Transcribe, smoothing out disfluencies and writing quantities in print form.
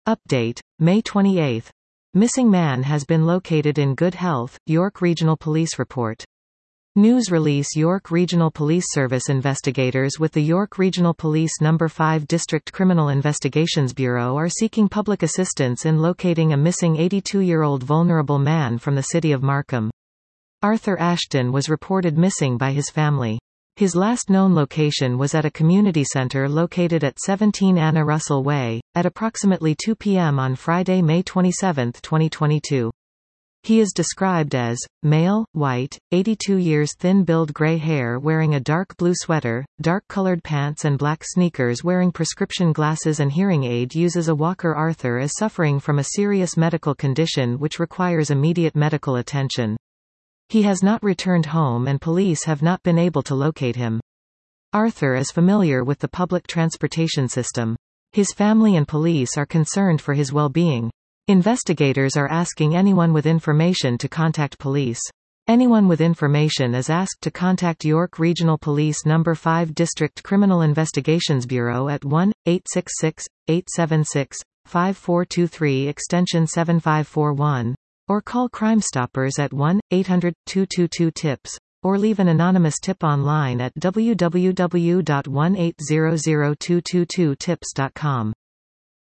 Update, May 28. Missing man has been located in good health, York Regional Police report. News release. York Regional Police Service investigators with the York Regional Police No. 5 District Criminal Investigations Bureau are seeking public assistance in locating a missing 82-year-old vulnerable man from the city of Markham. Arthur Ashton was reported missing by his family. His last known location was at a community center located at 17 Anna Russell Way, at approximately 2 p.m. on Friday, May 27, 2022. He is described as, male, white, 82 years, thin-billed gray hair, wearing a dark blue sweater, dark-colored pants and black sneakers, wearing prescription glasses and hearing aid, uses a walker. Arthur is suffering from a serious medical condition which requires immediate medical attention. He has not returned home and police have not been able to locate him. Arthur is familiar with the public transportation system. His family and police are concerned for his well-being. Investigators are asking anyone with information to contact police. Anyone with information is asked to contact York Regional Police No. 5 District Criminal Investigations Bureau at 1-866-876-5423 extension 7541. Or call Crime Stoppers at 1-800-222-TIPS, or leave an anonymous tip online at www.1800222tips.com.